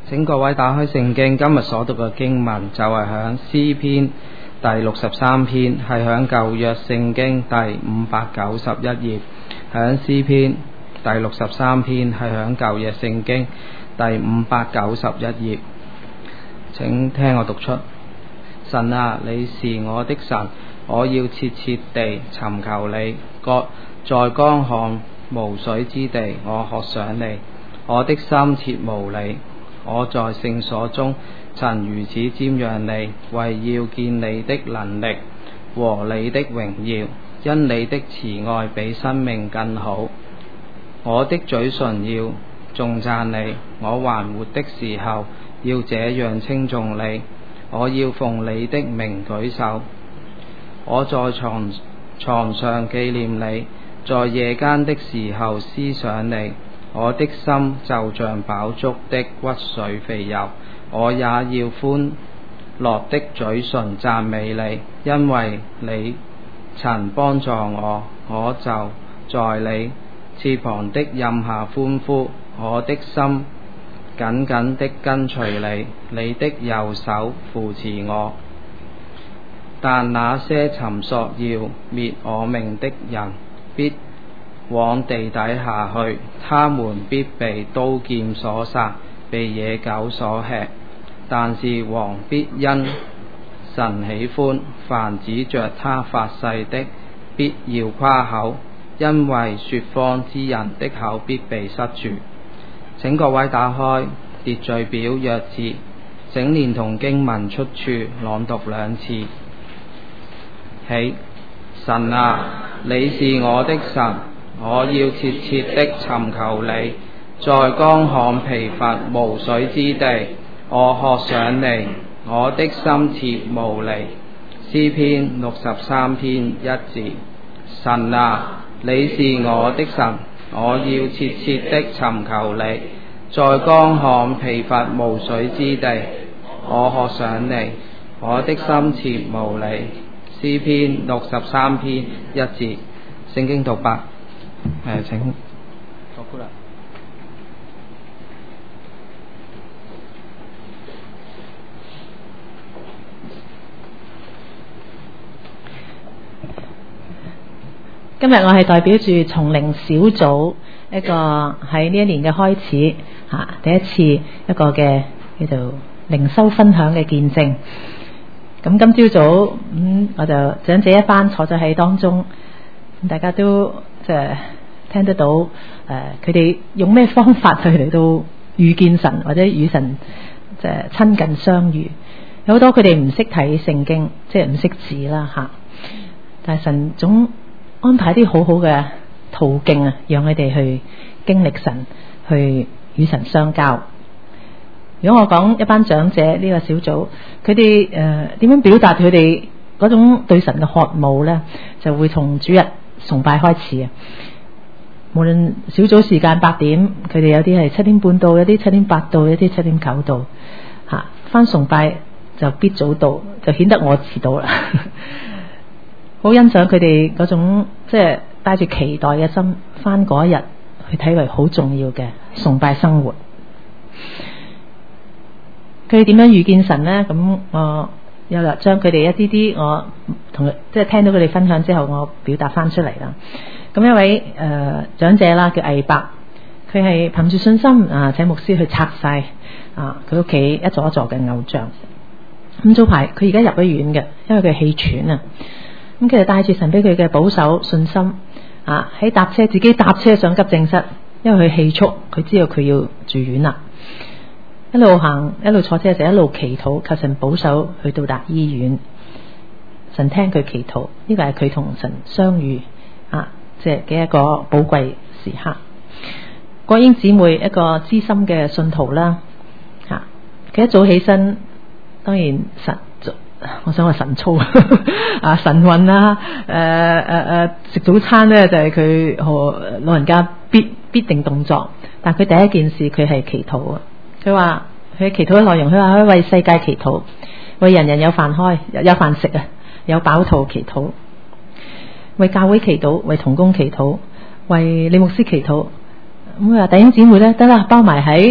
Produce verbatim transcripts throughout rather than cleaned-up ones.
請各位打開聖經，今日所讀嘅經文就係響詩篇第六十三篇，係響舊約聖經第五百九十一頁。響詩篇第六十三篇係響舊約聖經第五百九十一頁。請聽我讀出：神啊，你是我的神，我要切切地尋求你。各在乾旱無水之地，我渴想你，我的心切慕你。我在聖所中曾如此瞻仰你，為要見你的能力和你的榮耀，因你的慈愛比生命更好。我的嘴唇要頌讚你，我還活的時候要這樣稱頌你。我要奉你的名舉手，我在床床上紀念你，在夜間的時候思想你。我的心就像飽足的骨髓肥油，我也要歡樂的嘴唇讚美你，因為你曾幫助我，我就在你翅膀的蔭下歡呼。我的心緊緊的跟隨你，你的右手扶持我。但那些尋索要滅我命的人，必往地底下去，他們必被刀劍所殺，被野狗所吃。但是王必因神喜歡，凡指着他發誓的，必要誇口，因為說謊之人的口必被塞住。請各位打開秩序表鑰節，請連同經文出處朗讀兩次。起，神啊，你是我的神，我要切切的尋求你，在乾旱疲乏無水之地，我渴想你，我的心切慕你。詩篇六十三篇一字。神啊，你是我的神，我要切切的尋求你，在乾旱疲乏無水之地，我渴想你，我的心切慕你。詩篇六十三篇一字。聖經讀白。誒，請讀啦。 今日我係代表住從靈小組一個喺呢一年嘅開始嚇、啊，第一次一個嘅叫做靈修分享嘅見證。咁今朝早咁、嗯、我就長者一班坐咗喺當中，大家都即係聽得到誒，佢哋用咩方法去嚟到遇見神或者與神即係親近相遇。有好多佢哋唔識睇聖經，即係唔識字啦嚇，但係神總安排啲好好嘅途徑啊，讓佢哋去經歷神，去與神相交。如果我講一班長者呢個小組，佢哋誒點樣表達佢哋嗰種對神嘅渴慕呢？就會從主日崇拜開始啊。無論小組時間八點，佢哋有啲係七點半到，有啲七點八到，有啲七點九到。吓、啊，返崇拜就必早到，就顯得我遲到啦。好欣賞佢哋嗰種即係帶住期待嘅心，返嗰一日去睇為好重要嘅崇拜生活。佢哋點樣遇見神呢？咁我有啦，將佢哋一啲啲我同即係聽到佢哋分享之後，我表達翻出嚟啦。咁一位誒、呃、長者啦，叫魏伯，佢係憑住信心啊，請牧師去拆晒啊佢屋企一座一座嘅偶像。咁早排佢而家入咗院嘅，因為佢氣喘啊。咁佢就帶住神俾佢嘅保守信心啊，喺搭車自己搭車上急症室，因為佢氣促，佢知道佢要住院啦。一路行一路坐車就一路祈禱，求神保守去到達醫院。神聽佢祈禱，呢個係佢同神相遇啊，即係嘅一個寶貴時刻。國英姊妹一個資深嘅信徒啦，吓、啊、佢一早起身，當然神，我想話神操啊神運啦，誒誒誒食早餐咧就係佢和老人家必必定動作，但係佢第一件事佢係祈禱啊。佢話佢祈禱嘅內容，佢話佢為世界祈禱，為人人有飯開，有飯食啊，有飽肚祈禱，為教會祈禱，為同工祈禱，為李牧師祈禱。咁佢話弟兄姊妹咧，得啦，包埋喺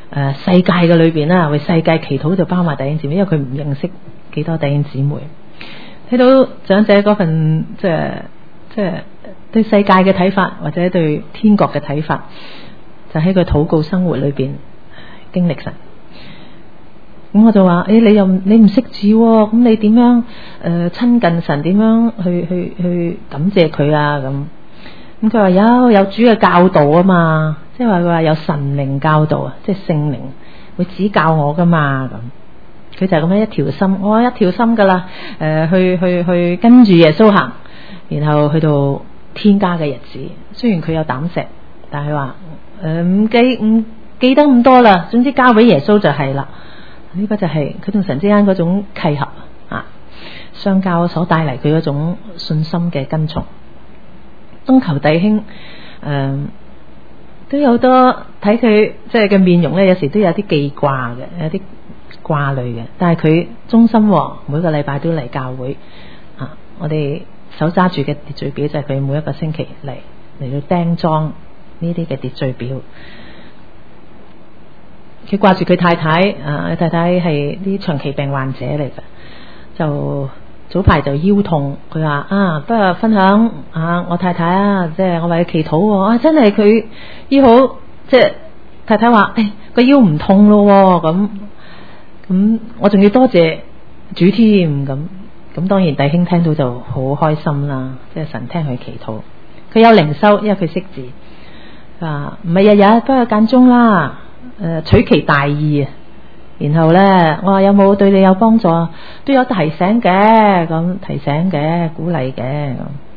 誒世界嘅裏邊啦，為世界祈禱就包埋弟兄姊妹，因為佢唔認識幾多弟兄姊妹。睇到長者嗰份即係即係對世界嘅睇法，或者對天國嘅睇法，就喺佢禱告生活裏邊經歷神。咁我就話：誒、哎，你又你唔識字，咁你點樣誒親近神？點樣去去去感謝佢啊？咁咁佢話有有主嘅教導啊嘛，即係話佢話有神靈教導啊，即係聖靈會指教我噶嘛咁。佢就係咁樣一條心，我、哦、一條心噶啦，誒、呃、去去去跟住耶穌行，然後去到天家嘅日子。雖然佢有膽石，但係話誒唔記唔記得咁多啦，總之交俾耶穌就係啦。呢個就係佢同神之間嗰種契合啊，相交所帶嚟佢嗰種信心嘅跟從。東求弟兄誒、呃、都有好多睇佢即係嘅面容咧，有時都有啲記掛嘅，有啲掛慮嘅。但係佢忠心，每個禮拜都嚟教會啊。我哋手揸住嘅秩序表就係佢每一個星期嚟嚟到釘裝呢啲嘅秩序表。佢掛住佢太太，啊，太太係啲長期病患者嚟嘅，就早排就腰痛，佢話啊，不如分享啊，我太太啊，即係我為佢祈禱，啊，真係佢醫好，即係太太話，誒個腰唔痛咯，咁咁我仲要多謝主添，咁咁當然弟兄聽到就好開心啦，即係神聽佢祈禱，佢有靈修，因為佢識字，啊唔係日日，不過間中啦。誒、呃，取其大意啊！然後呢，我話有冇對你有幫助？都有提醒嘅，咁提醒嘅，鼓勵嘅。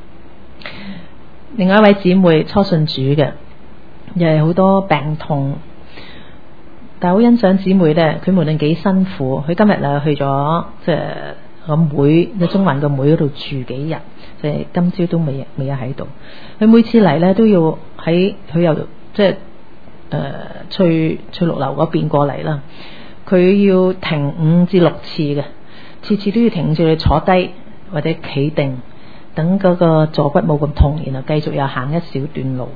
另外一位姊妹初信主嘅，又係好多病痛，但係好欣賞姊妹呢，佢無論幾辛苦，佢今日啊去咗即係個妹喺中環個妹嗰度住幾日，即係今朝都未未有喺度。佢每次嚟呢，都要喺佢又即係。誒、呃，翠翠綠樓嗰邊過嚟啦，佢要停五至六次嘅，次次都要停住你坐低或者企定，等嗰個坐骨冇咁痛，然後繼續又行一小段路。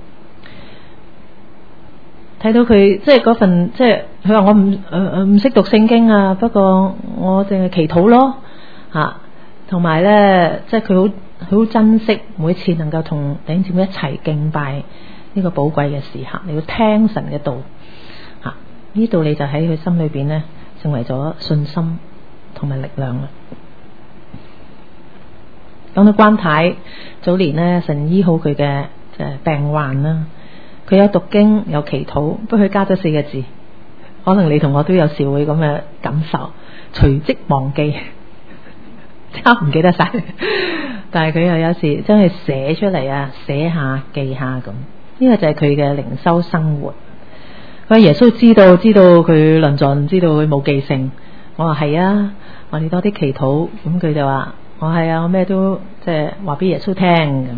睇到佢即係嗰份，即係佢話我唔誒唔識讀聖經啊，不過我淨係祈禱咯吓，同埋咧即係佢好好珍惜每次能夠同弟兄姊妹一齊敬拜。呢個寶貴嘅時刻，你要聽神嘅道，吓呢道理就喺佢心裏邊呢，成為咗信心同埋力量啦。講到關太早年呢，神醫好佢嘅誒病患啦，佢有讀經有祈禱，不過佢加咗四個字，可能你同我都有時會咁嘅感受，隨即忘記，差唔記得晒，但係佢又有時將佢寫出嚟啊，寫下記下咁。呢個就係佢嘅靈修生活。佢話耶穌知道知道佢論盡，知道佢冇記性。我話係啊，我哋多啲祈禱。咁佢就話我係啊，我咩都即係話俾耶穌聽咁。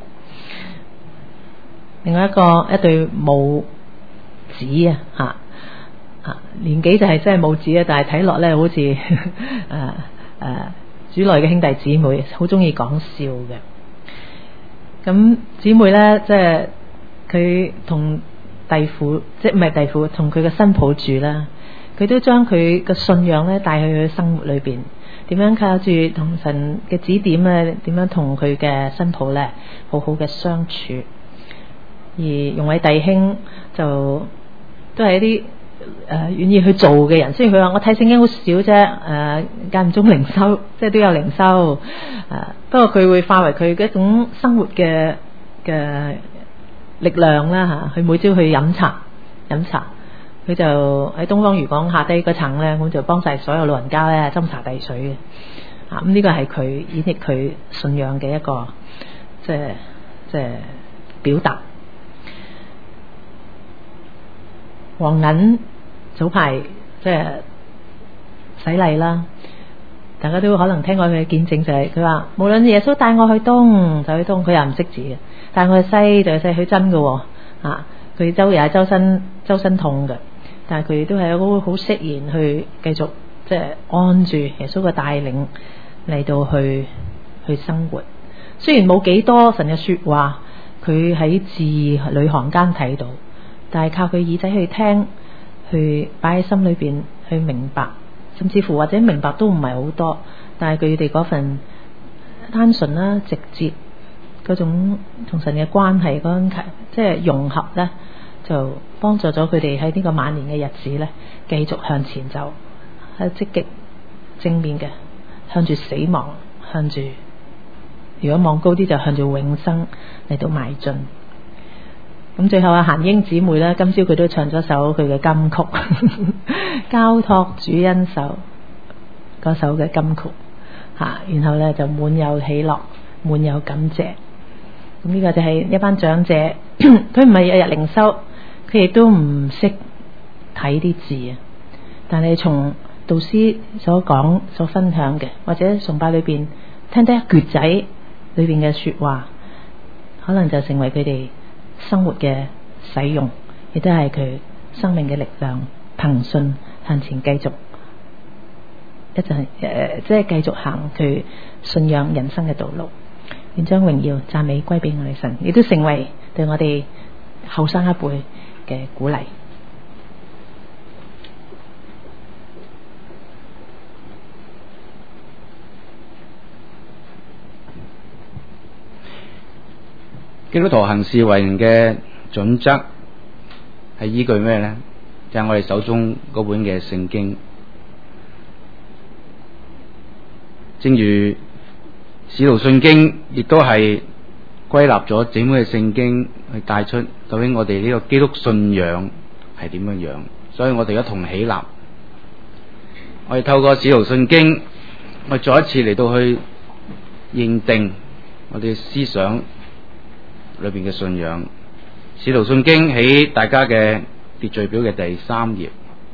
另外一個一對母子啊，吓啊年紀就係真係母子啊，但係睇落咧好似誒誒主內嘅兄弟姊妹，好中意講笑嘅。咁姊妹咧即係。佢同弟婦，即係唔係弟婦，同佢嘅新抱住啦。佢都將佢嘅信仰咧帶去佢嘅生活裏邊，點樣靠住同神嘅指點咧，點樣同佢嘅新抱咧好好嘅相處。而容偉弟兄就都係一啲誒願意去做嘅人。雖然佢話我睇聖經好少啫，誒間唔中靈修，即係都有靈修。誒、呃、不過佢會化為佢嘅一種生活嘅嘅。力量啦吓，佢每朝去飲茶，飲茶，佢就喺東方漁港下低嗰層咧，咁就幫晒所有老人家咧斟茶遞水嘅。啊，咁呢個係佢演繹佢信仰嘅一個即係即係表達。黃銀早排即係洗禮啦，大家都可能聽過佢嘅見證，就係佢話無論耶穌帶我去東就去東，佢又唔識字嘅。但係佢西就係西，佢真嘅，啊！佢周日係周身周身痛嘅，但係佢都係好好釋然去繼續即係按住耶穌嘅帶領嚟到去去生活。雖然冇幾多神嘅說話，佢喺字裏行間睇到，但係靠佢耳仔去聽， 去擺喺心裏邊去明白，甚至乎或者明白都唔係好多，但係佢哋嗰份單純啦、直接嗰種同神嘅關係嗰種即係融合咧，就幫助咗佢哋喺呢個晚年嘅日子咧，繼續向前走，係積極正面嘅，向住死亡，向住如果望高啲就向住永生嚟到邁進。咁最後阿嫻英姊妹咧，今朝佢都唱咗首佢嘅金曲交託主恩手嗰首嘅金曲吓，然後咧就滿有喜樂，滿有感謝。咁呢個就係一班長者，佢唔係日日靈修，佢亦都唔識睇啲字啊，但係從導師所講所分享嘅，或者崇拜裏邊聽得一橛仔裏邊嘅說話，可能就成為佢哋生活嘅使用，亦都係佢生命嘅力量，憑信向前繼續一陣誒、呃，即係繼續行佢信仰人生嘅道路。願將榮耀讚美歸俾我哋神，亦都成為對我哋後生一輩嘅鼓勵。 基督徒行事為人嘅準則係依據咩呢？就係、是、我哋手中嗰本嘅聖經，正如使徒信經亦都係歸納咗整本嘅聖經去帶出究竟我哋呢個基督信仰係點樣樣，所以我哋一同起立，我哋透過使徒信經，我哋再一次嚟到去認定我哋思想裏邊嘅信仰。使徒信經喺大家嘅秩序表嘅第三頁，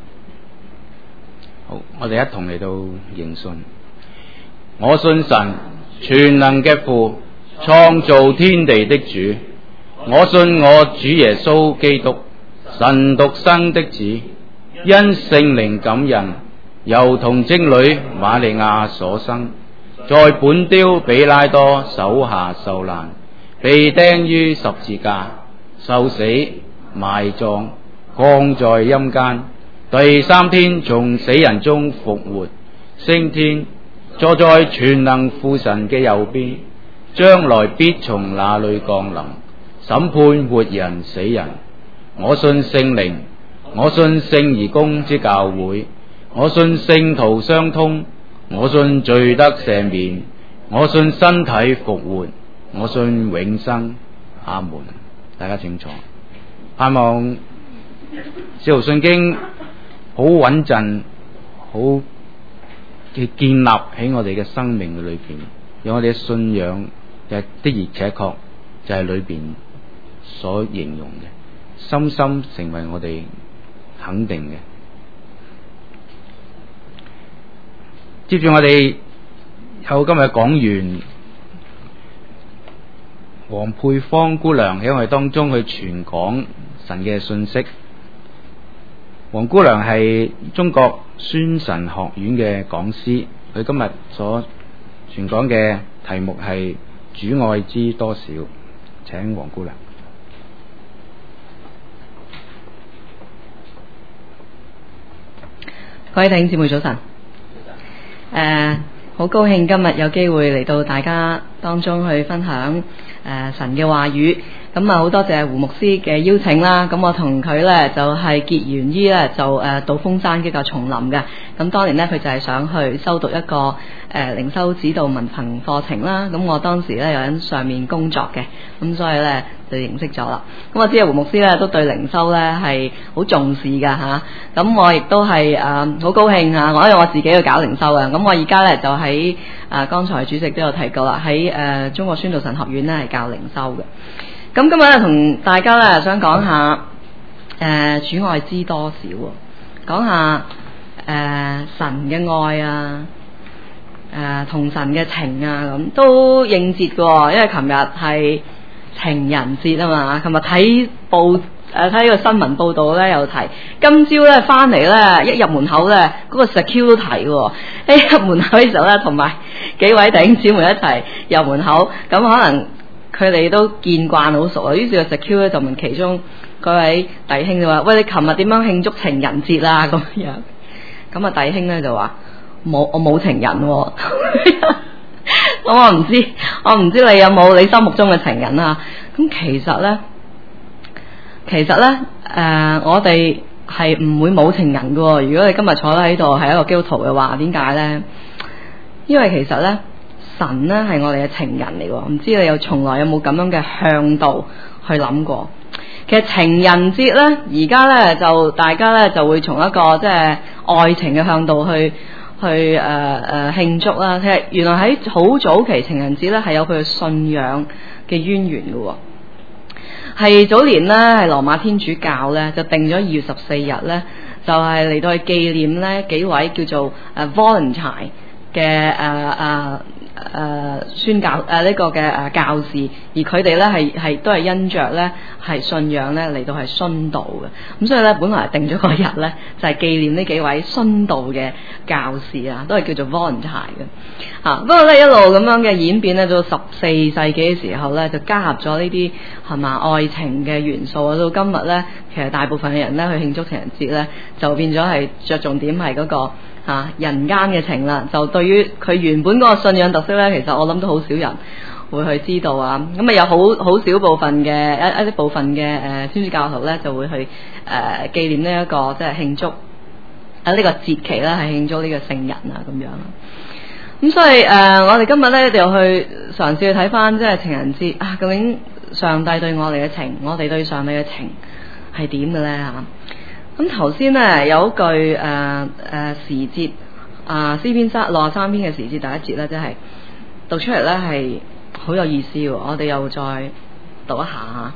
好，我哋一同嚟到認信。我信神全能嘅父，創造天地的主。我信我主耶穌基督，神獨生的子，因聖靈感孕，由童貞女瑪利亞所生，在本丟彼拉多手下受難，被釘於十字架，受死，埋葬，降在陰間，第三天從死人中復活，升天，坐在全能父神嘅右邊，將來必從那裏降臨，審判活人死人。我信聖靈，我信聖而公之教會，我信聖徒相通，我信罪得赦免，我信身體復活，我信永生。阿門。大家請坐。盼望使徒信經好穩陣，好嘅建立喺我哋嘅生命嘅裏邊，有我哋嘅信仰嘅的而且確就係裏邊所形容嘅，深深成為我哋肯定嘅。接住我哋有今日講完黃佩芳姑娘喺我哋當中去傳講神嘅信息。黃姑娘係中國宣神學院嘅講師，佢今日所傳講嘅題目係主愛知多少。請黃姑娘。 各位弟兄姊妹早晨。誒，好高興今日有機會嚟到大家當中去分享誒、呃、神嘅話語。咁啊，好多謝胡牧師嘅邀請啦。咁我同佢咧就係、是、結緣於咧就誒道風山嘅個叢林嘅。咁當年咧佢就係想去修讀一個誒靈、呃、修指導文憑課程啦。咁我當時咧又喺上面工作嘅，咁所以咧就認識咗啦。咁我知啊胡牧師咧都對靈修咧係好重視噶吓。咁、啊、我亦都係誒好高興吓，我因為我自己去搞靈修啊。咁我而家咧就喺誒剛才主席都有提過啦，喺誒、呃、中國宣道神學院咧係教靈修嘅。咁今日咧同大家咧想講下誒、呃、主愛知多少，講下誒、呃、神嘅愛啊，誒同神嘅情啊，咁都應節嘅，因為琴日係情人節啊嘛。琴日睇報誒睇個新聞報道咧有提，今朝咧翻嚟咧一入門口咧嗰、那個 secure 都提喎，一入門口嘅時候咧同埋幾位弟兄姊妹一齊入門口，咁可能佢哋都見慣好熟啊，於是個 secure 咧就問其中嗰位弟兄就話：喂，你琴日點樣慶祝情人節啊？咁樣，咁啊弟兄咧就話：冇，我冇情人喎。咁我唔知，我唔知你有冇你心目中嘅情人啊？咁其實咧，其實咧，誒、呃，我哋係唔會冇情人嘅。如果你今日坐喺度係一個基督徒嘅話，點解咧？因為其實咧，神咧係我哋嘅情人嚟喎。唔知你有從來有冇咁樣嘅向度去諗過？其實情人節咧，而家咧就大家咧就會從一個即係愛情嘅向度去去誒誒慶祝啦。其實原來喺好早期情人節咧係有佢嘅信仰嘅淵源嘅喎。係早年咧係羅馬天主教咧就定咗二月十四日咧，就係、是、嚟到去紀念咧幾位叫做誒 Valentine 嘅誒誒誒宣教誒呢、呃這個嘅誒、呃、教士，而佢哋咧係係都係因着咧係信仰咧嚟到係殉道嘅。咁所以咧本來定咗個日咧就係、是、紀念呢幾位殉道嘅教士啊，都係叫做 Valentine 嘅嚇。不過咧一路咁樣嘅演變咧，到十四世紀嘅時候咧就加入咗呢啲係嘛愛情嘅元素。到今日咧，其實大部分嘅人咧去慶祝情人節咧，就變咗係着重點係嗰個嚇人間嘅情啦。就對於佢原本嗰個信仰特色咧，其實我諗都好少人會去知道啊。咁啊有好好少部分嘅一一啲部分嘅誒天主教徒咧，就會去誒、呃、紀念呢、這、一個即係慶祝啊呢、這個節期咧，係慶祝呢個聖人啊咁樣。咁所以誒、呃，我哋今日咧就去嘗試去睇翻即係情人節啊，究竟上帝對我哋嘅情，我哋對上帝嘅情係點嘅咧嚇？咁頭先咧有一句誒誒、呃呃、時節啊詩篇三六十三篇嘅時節第一節咧，即係讀出嚟咧係好有意思喎。我哋又再讀一下嚇。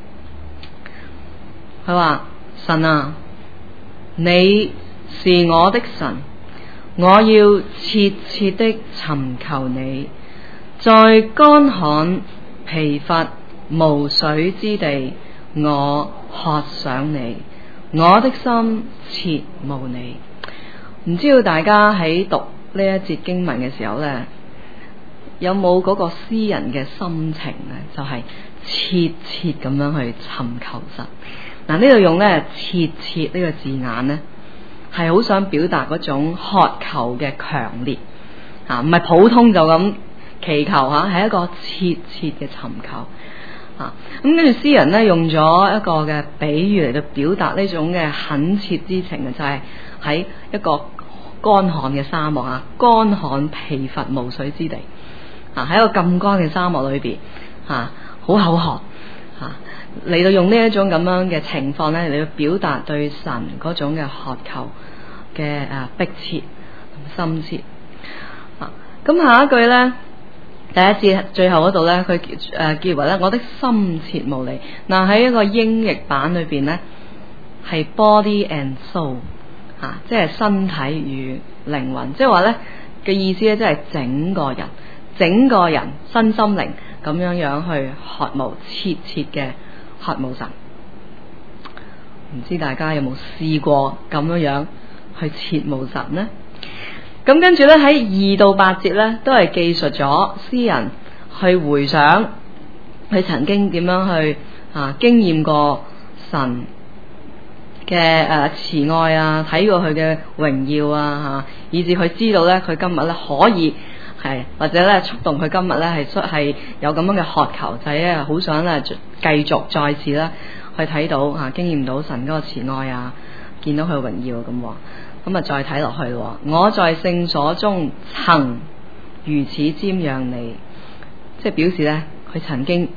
佢話：神啊，你是我的神，我要切切的尋求你，在乾旱疲乏無水之地，我渴想你，我的心切慕你。唔知道大家喺讀呢一節經文嘅時候呢，有冇嗰個詩人嘅心情呢？就係、是、切切咁樣去尋求神。嗱，呢度用呢切切呢個字眼呢，係好想表達嗰種渴求嘅強烈啊，唔係普通就咁祈求吓，係一個切切嘅尋求啊。咁跟住詩人呢，用咗一個嘅比喻嚟到表達呢種嘅懇切之情嘅，就係、是、喺一個乾旱嘅沙漠啊，乾旱疲乏無水之地啊，喺一個咁乾嘅沙漠裏邊啊，好口渴啊，嚟到用呢一種咁樣嘅情況咧，嚟到表達對神嗰種嘅渴求嘅誒迫切深切啊。咁下一句咧，第一節最後嗰度咧，佢誒結為咧，我的心切慕你。嗱，喺一個英譯版裏邊咧，係 body and soul 啊，即係身體與靈魂，即係話咧嘅意思咧，即係整個人、整個人身心靈咁樣樣去渴慕、切切嘅渴慕神。唔知大家有冇試過咁樣樣去切慕神呢？咁跟住咧喺二到八節咧，都係記述咗詩人去回想佢曾經點樣去啊經驗過神嘅誒、呃、慈愛啊，睇過佢嘅榮耀啊吓、啊，以至佢知道咧佢今日咧可以係或者咧觸動佢今日咧係出係有咁樣嘅渴求，就係咧好想咧繼續再次咧去睇到啊經驗到神嗰個慈愛啊，見到佢榮耀咁。咁啊再睇落去咯，我在聖所中曾如此瞻仰你，即係表示咧佢曾經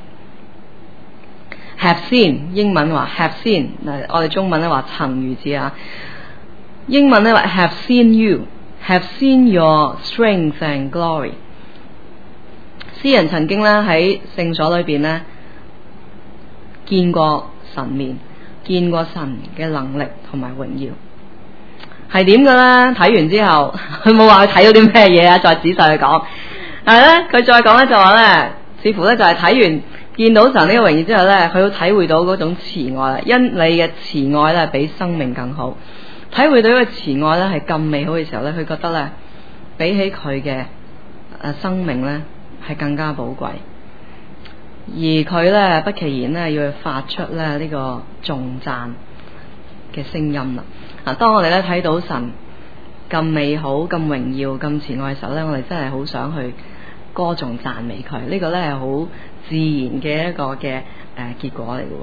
have seen， 英文話 have seen， 嗱我哋中文咧話曾如此啊，英文咧話 have seen you，have seen your strength and glory。詩人曾經咧喺聖所裏邊咧見過神面，見過神嘅能力同埋榮耀。係點嘅咧？睇完之後，佢冇話佢睇到啲咩嘢啊？再仔細去講，但係咧佢再講咧就話咧，似乎咧就係睇完見到神呢個榮耀之後咧，佢都體會到嗰種慈愛啦。因你嘅慈愛咧比生命更好，體會到呢個慈愛咧係咁美好嘅時候咧，佢覺得咧比起佢嘅誒生命咧係更加寶貴。 而佢咧不其然咧要去發出咧呢個頌讚嘅聲音啦。啊，當我哋咧睇到神咁美好、咁榮耀、咁慈愛嘅時候咧，我哋真係好想去歌頌讚美佢。呢個咧係好自然嘅一個嘅誒、呃、結果嚟嘅。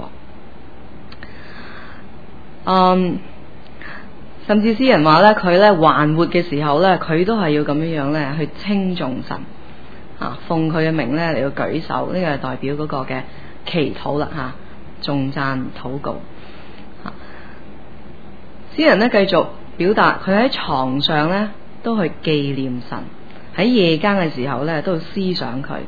嗯，甚至詩人話咧，佢咧還活嘅時候咧，佢都係要咁樣樣咧去稱頌神。啊，奉佢嘅名咧嚟到舉手，呢個係代表嗰個嘅祈禱啦，吓頌讚禱告。啊，詩人咧繼續表達佢喺床上咧都去紀念神，喺夜間嘅時候咧都去思想佢。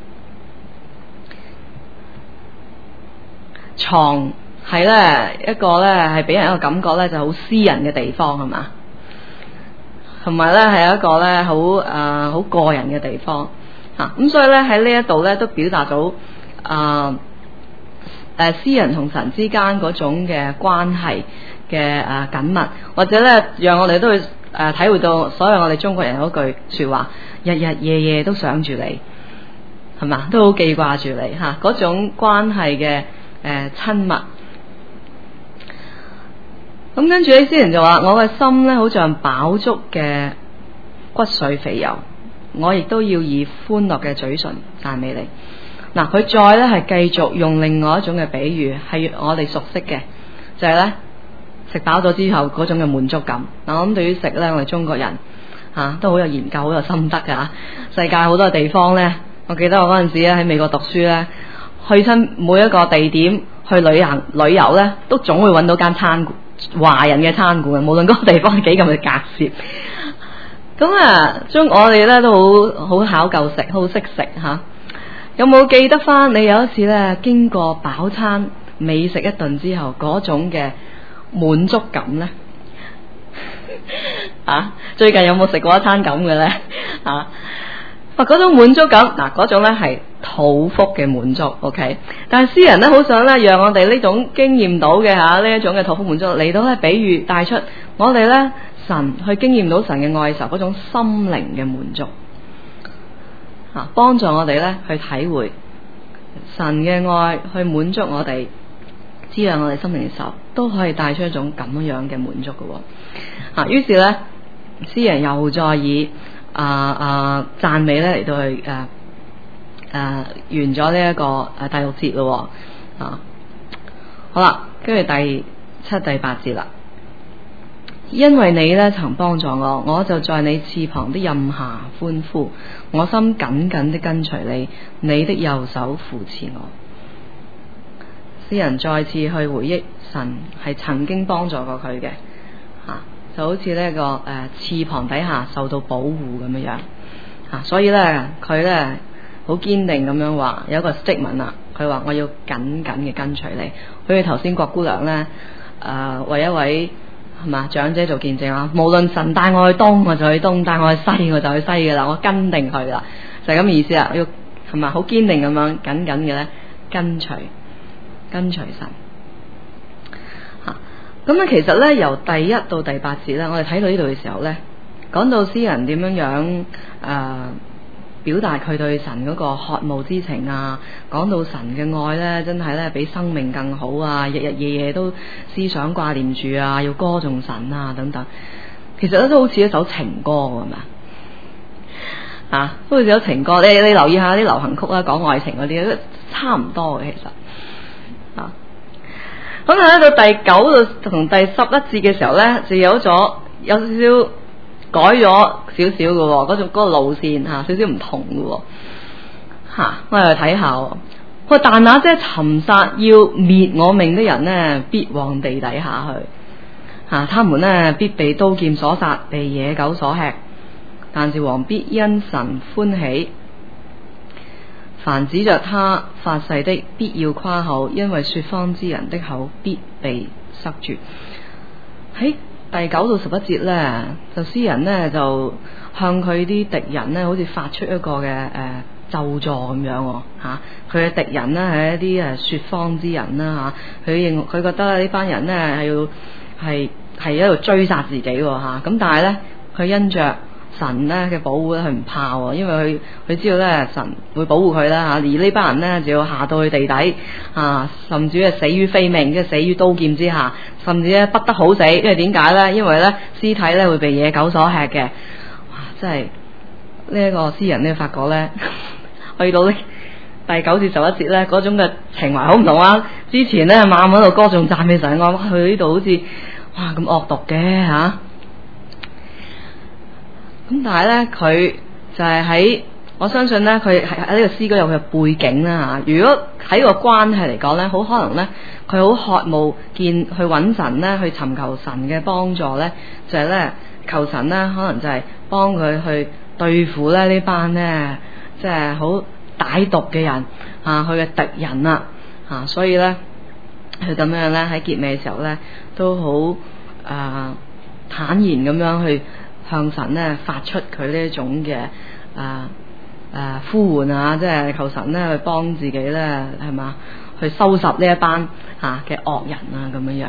床係咧一個咧係俾人一個感覺咧就好私人嘅地方，係嘛，同埋咧係一個咧好誒好個人嘅地方。啊，咁所以咧喺呢一度咧都表達到啊誒詩人同神之間嗰種嘅關係嘅誒緊密，或者咧讓我哋都會誒、呃、體會到所謂我哋中國人嗰句說話，日日夜夜都想住你，係嘛，都好記掛住你吓，嗰、啊、種關係嘅誒親密。咁跟住咧詩人就話：我嘅心咧好像飽足嘅骨髓肥油，我亦都要以歡樂嘅嘴唇讚美你。嗱，佢再咧係繼續用另外一種嘅比喻，係我哋熟悉嘅，就係咧食飽咗之後嗰種嘅滿足感。嗱，我諗對於食咧，我哋中國人吓、啊、都好有研究，好有心得噶。世界好多地方咧，我記得我嗰陣時咧喺美國讀書咧，去親每一個地點去旅行旅遊咧，都總會揾到間餐館，華人嘅餐館，無論嗰個地方係幾咁嘅隔涉。咁啊，將我哋咧都好好考究食，好識食吓。有冇記得翻你有一次咧經過飽餐美食一頓之後嗰種嘅滿足感咧？啊，最近有冇食過一餐咁嘅咧？啊，嗰種滿足感，嗱，嗰種咧係肚腹嘅滿足 ，OK。但係詩人咧好想咧讓我哋呢種經驗到嘅吓呢一種嘅肚腹滿足嚟到咧比喻帶出我哋咧。神去經驗到神嘅愛嘅時候，嗰種心靈嘅滿足，啊，幫助我哋咧去體會神嘅愛，去滿足我哋，滋養我哋心靈嘅時候，都可以帶出一種咁樣嘅滿足嘅。啊，於是咧，詩人又再以啊啊讚美咧嚟到去誒誒、啊啊、完咗呢一個誒、啊、第六節咯。啊，好啦，跟住第七、第八節啦。因為你咧曾幫助我，我就在你翅膀的蔭下歡呼，我心緊緊的跟隨你，你的右手扶持我。詩人再次去回憶神係曾經幫助過佢嘅，吓、啊、就好似呢個誒、呃、翅膀底下受到保護咁樣樣，吓、啊、所以咧佢咧好堅定咁樣話，有一個 statement 啦，佢話我要緊緊嘅跟隨你。好似頭先郭姑娘咧，誒、呃、為一位。係嘛，長者做見證啊！無論神帶我去東，我就去東；帶我去西，我就去西噶啦。我跟定佢啦，就係咁嘅意思啦。要係嘛，好堅定咁樣緊緊嘅咧，跟隨跟隨神。吓咁咧，其實咧由第一到第八節咧，我哋睇到呢度嘅時候咧，講到詩人點樣樣誒。呃表達佢對神嗰個渴慕之情啊，講到神嘅愛呢，真係呢比生命更好啊！日日夜夜都思想掛念住啊，要歌頌神啊等等。其實咧都好似一首情歌咁嘛，啊，都好似一首情歌。你你留意下啲流行曲啦，講愛情嗰啲都差唔多嘅其實。啊，咁啊到第九到同第十一節嘅時候呢，就有咗有少少。改咗少少嘅，嗰種嗰個路線吓，少少唔同嘅，吓、啊、我哋睇下。佢但那些尋殺要滅我命的人呢，必往地底下去，吓、啊、他們呢必被刀劍所殺，被野狗所吃。但是王必因神歡喜，凡指着他發誓的，必要誇口，因為說謊之人的口必被塞住。喺第九到十一節呢，就詩人呢就向佢啲敵人呢，好似發出一個嘅誒咒詛咁樣吓。佢嘅敵人呢係一啲誒說謊之人啦吓，佢認佢覺得呢班人呢係要係係喺度追殺自己吓。咁但係呢，佢因着神咧嘅保護咧，佢唔怕喎，因為佢佢知道咧神會保護佢啦嚇。而呢班人咧就要下到去地底啊，甚至係死於非命，即係死於刀劍之下，甚至咧不得好死。因為點解咧？因為咧屍體咧會被野狗所吃嘅。哇！真係呢一個詩人咧發覺咧，去到呢第九至十一節咧，嗰種嘅情懷好唔同啊！之前咧猛喺度歌頌讚美神，我去呢度好似哇咁惡毒嘅嚇。咁但係咧，佢就係喺我相信咧，佢係喺呢個詩歌有佢嘅背景啦嚇。如果喺個關係嚟講咧，好可能咧，佢好渴慕見去揾神咧，去尋求神嘅幫助咧，就係咧求神咧，可能就係幫佢去對付咧呢班咧，即係好歹毒嘅人啊，佢嘅敵人啦啊，所以咧佢咁樣咧喺結尾嘅時候咧，都好啊坦然咁樣去向神咧發出佢呢一種嘅啊啊呼喚啊，即係求神咧去幫自己咧係嘛，去收拾呢一班吓嘅惡人啊咁樣樣。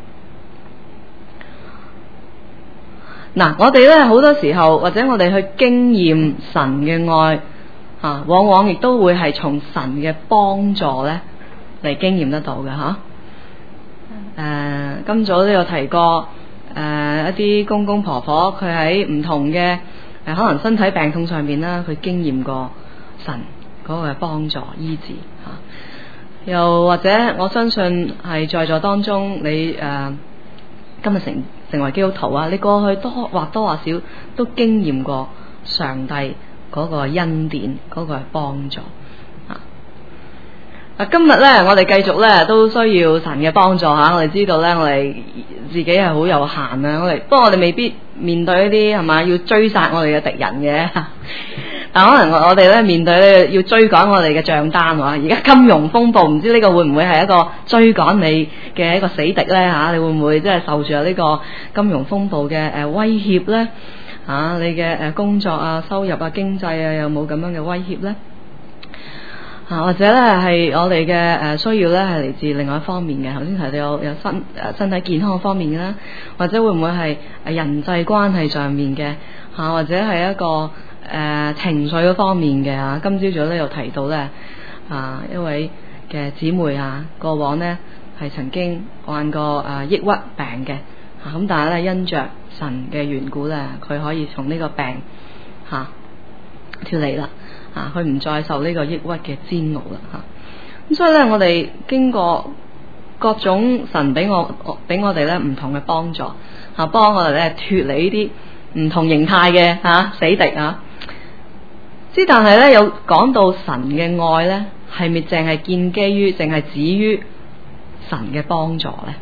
嗱，我哋咧好多時候或者我哋去經驗神嘅愛啊，往往亦都會係從神嘅幫助咧嚟經驗得到嘅吓。誒、啊，今早都有提過誒、啊、一啲公公婆婆，佢喺唔同嘅誒、啊、可能身體病痛上面啦，佢經驗過神嗰個嘅幫助醫治吓、啊。又或者我相信係在座當中你誒、啊、今日成成為基督徒啊，你過去多或多或少都經驗過上帝嗰個恩典，嗰、嗰個係幫助啊！啊，今日咧，我哋繼續咧都需要神嘅幫助吓、啊。我哋知道咧，我哋自己係好有限啊。我哋不過我哋未必面對一啲係嘛要追殺我哋嘅敵人嘅。但可能我哋咧面對咧要追趕我哋嘅賬單啊！而家金融風暴，唔知呢個會唔會係一個追趕你嘅一個死敵咧吓、啊？你會唔會即係受住呢個金融風暴嘅誒威脅咧？啊，你嘅誒工作啊、收入啊、經濟啊，有冇咁樣嘅威脅咧？啊，或者咧係我哋嘅誒需要咧係嚟自另外一方面嘅，頭先提到有有身誒身體健康方面嘅啦，或者會唔會係誒人際關係上面嘅吓，或者係一個誒、呃、情緒嗰方面嘅啊？今朝早咧又提到咧啊一位嘅姊妹啊，過往咧係曾經患過誒、啊、抑鬱病嘅。咁、啊、但係咧因着神嘅緣故咧，佢可以從呢個病吓脫離啦，啊，佢唔、啊、再受呢個抑鬱嘅煎熬啦，吓、啊。咁所以咧，我哋經過各種神俾我俾我哋咧唔同嘅幫助，吓、啊，幫我哋咧脫離呢啲唔同形態嘅吓死敵啊。之但係咧，有講到神嘅愛咧，係咪淨係建基於，淨係止於神嘅幫助咧？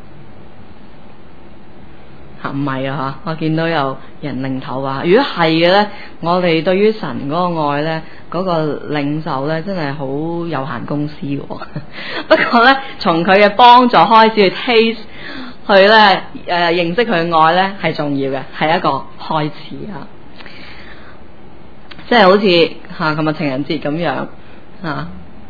唔係啊吓，我見到有人擰頭話，如果係嘅咧，我哋對於神嗰個愛咧，嗰、嗰個領受咧，真係好有限公司嘅。不過咧，從佢嘅幫助開始去 taste，去咧誒認識佢嘅愛咧，係重要嘅，係一個開始啊。即係好似吓琴日情人節咁樣吓、啊，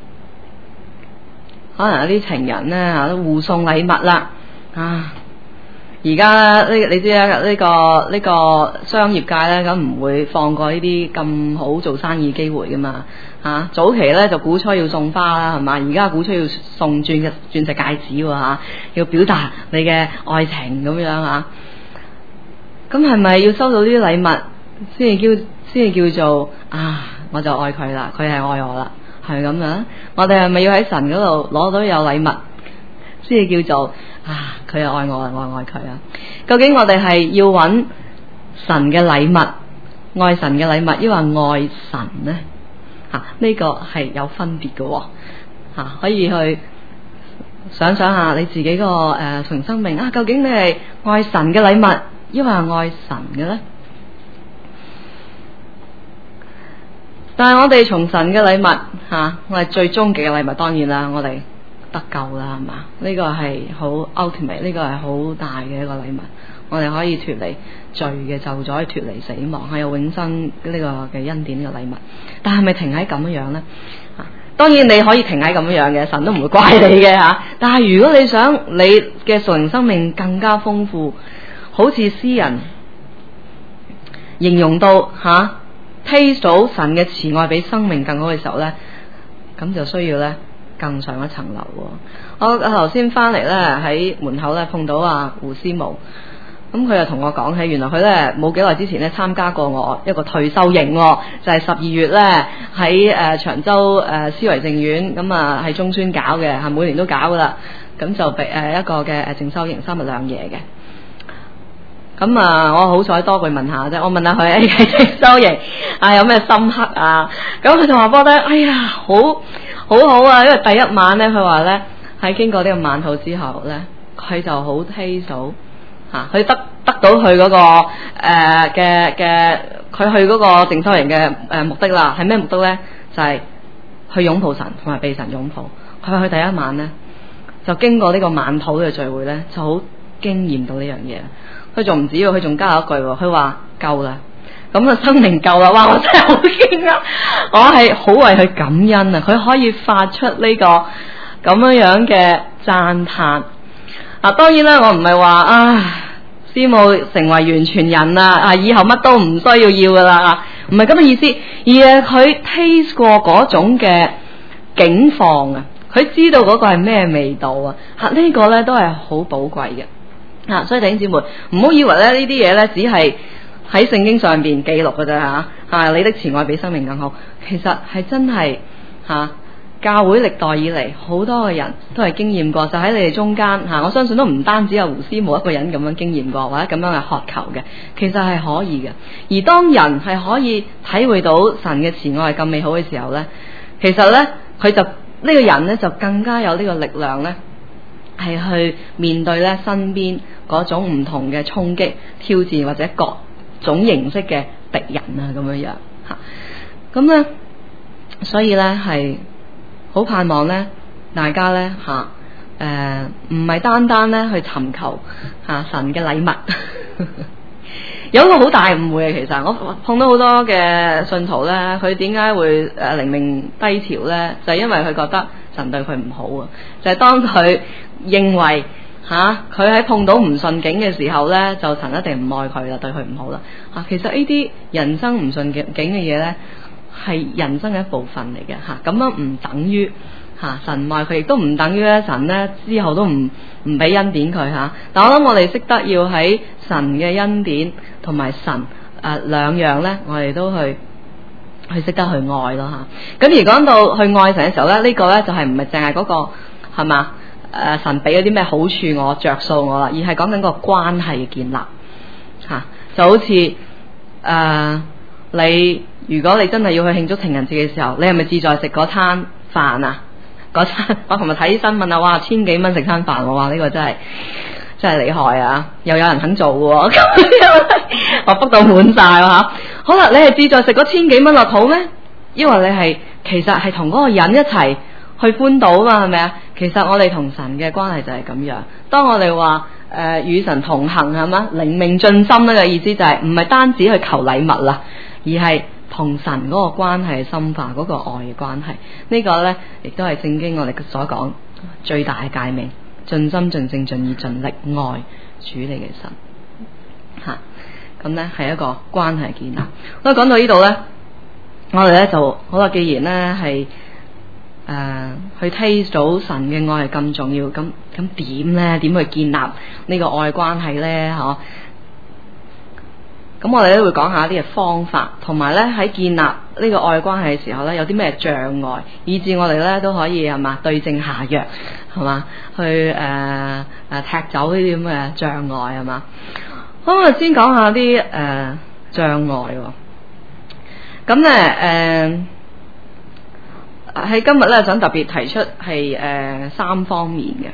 可能有啲情人咧吓都互送禮物啦啊。而家呢，你知啦，呢、這個呢、這個商業界咧，咁唔會放過呢啲咁好做生意機會噶嘛嚇、啊。早期咧就鼓吹要送花啦，係嘛？而家鼓吹要送鑽嘅鑽石戒指喎、啊、要表達你嘅愛情咁樣嚇。咁係咪要收到呢啲禮物先至叫先至叫做啊？我就愛佢啦，佢係愛我啦，係咁樣？我哋係咪要喺神嗰度攞到有禮物先至叫做？啊！佢又愛我，我愛佢啊！究竟我哋係要揾神嘅禮物，愛神嘅禮物，抑或愛神呢？吓、啊，呢、這個係有分別嘅、哦，吓、啊、可以去想想下你自己個誒從生命啊！究竟你係愛神嘅禮物，抑或愛神嘅呢？但係我哋從神嘅禮物，吓、啊、我係最終極嘅禮物，當然啦，我哋。得救啦，係嘛？呢、這個係好 ultimate，呢個係好大嘅一個禮物。我哋可以脫離罪嘅咒詛，脫離死亡，係有永生呢個嘅恩典嘅禮物。但係咪停喺咁樣樣呢？啊，當然你可以停喺咁樣樣嘅，神都唔會怪你嘅吓、啊。但係如果你想你嘅屬靈生命更加豐富，好似詩人形容到吓 taste 到神嘅慈愛比生命更好嘅時候咧，咁就需要咧更上一層樓。我頭先翻嚟咧喺門口咧碰到阿胡師母，咁佢又同我講起，原來佢咧冇幾耐之前咧參加過我一個退休營，就係十二月咧喺誒長洲誒思維靜院，咁啊係中宣搞嘅，係每年都搞噶啦，咁就俾誒一個嘅誒靜修營三日兩夜嘅。咁啊，我好彩多句問下啫，我問下佢喺靜修營啊有咩深刻啊？咁佢就話覺得哎呀好好好啊，因為第一晚咧佢話咧喺經過呢個晚禱之後咧，佢就好 taste 到吓，佢得得到佢嗰、那個誒嘅嘅，佢、呃、去嗰個靜修營嘅誒目的啦，係咩目的咧？就係、是、去擁抱神同埋被神擁抱。佢話佢第一晚咧就經過呢個晚禱嘅聚會咧，就好經驗到呢樣嘢。佢仲唔止喎，佢仲加咗一句，佢話夠啦，咁啊生命夠啦！哇，我真係好驚啊！我係好為佢感恩啊！佢可以發出呢、這個咁樣樣嘅讚嘆。啊，當然啦，我唔係話啊，師母成為完全人啦，啊，以後乜都唔需要要噶啦，唔係咁嘅意思，而係佢 taste 過嗰種嘅境況啊，佢知道嗰個係咩味道啊，吓、這個、呢個咧都係好寶貴嘅。啊，所以弟兄姊妹唔好以為咧呢啲嘢咧只係喺聖經上邊記錄嘅啫吓，啊，你的慈愛比生命更好，其實係真係吓、啊、教會歷代以嚟好多嘅人都係經驗過，就喺你哋中間吓、啊，我相信都唔單止有胡師母一個人咁樣經驗過或者咁樣嘅渴求嘅，其實係可以嘅。而當人係可以體會到神嘅慈愛係咁美好嘅時候咧，其實咧佢就呢、呢個人咧就更加有呢個力量咧，係去面對咧身邊嗰種唔同嘅衝擊、挑戰或者各種形式嘅敵人啊，咁樣樣吓。咁咧，所以咧係好盼望咧，大家咧吓誒，唔係單單咧去尋求吓、啊、神嘅禮物。有一個好大誤會啊！其實我碰到好多嘅信徒咧，佢點解會誒靈命低潮咧？就係、是、因為佢覺得神對佢唔好啊！就係、是、當佢認為吓佢喺碰到唔順境嘅時候咧，就神一定唔愛佢啦，對佢唔好啦。吓、啊，其實呢啲人生唔順境嘅嘢咧，係人生嘅一部分嚟嘅吓。咁、啊、樣唔等於吓、啊、神唔愛佢，亦都唔等於咧神咧之後都唔唔俾恩典佢吓、啊。但我諗我哋識得要喺神嘅恩典同埋神誒兩樣咧，我哋都去去識得去愛咯吓。咁、啊、而講到去愛神嘅時候咧，呢、這個咧就係唔係淨係嗰個係嘛？誒、呃，神俾咗啲咩好處我着數我啦，而係講緊個關係嘅建立吓、啊，就好似誒、呃，你如果你真係要去慶祝情人節嘅時候，你係咪志在食嗰餐飯啊？嗰餐我琴日睇新聞啊，哇，千幾蚊食餐飯，我話呢個真係真係厲害啊！又有人肯做嘅，咁我 book 到滿晒吓。好啦，你係志在食嗰千幾蚊落肚咩？因為你係其實係同嗰個人一齊去歡度啊嘛，係咪啊？其實我哋同神嘅關係就係咁樣。當我哋話誒與神同行係嘛，靈命進深呢個意思就係唔係單止去求禮物啦，而係同神嗰個關係深化嗰、嗰個愛嘅關係。呢個、呢個咧亦都係聖經我哋所講最大嘅誡命，盡心盡性盡意盡力愛主你嘅神吓。咁咧係一個關係建立。咁講到呢度咧，我哋咧就好啦。既然咧係誒、uh, 去 taste 到神嘅愛係咁重要，咁咁點咧？點去建立呢個愛關係咧？嗬？咁我哋咧會講下一啲嘅方法，同埋咧喺建立呢個愛關係嘅時候咧，有啲咩障礙，以至我哋咧都可以係嘛對症下藥，係嘛去誒誒、呃、踢走呢啲咁嘅障礙係嘛？好，我先講下啲誒、呃、障礙。咁咧誒。呃喺今日咧，想特別提出係誒、呃、三方面嘅。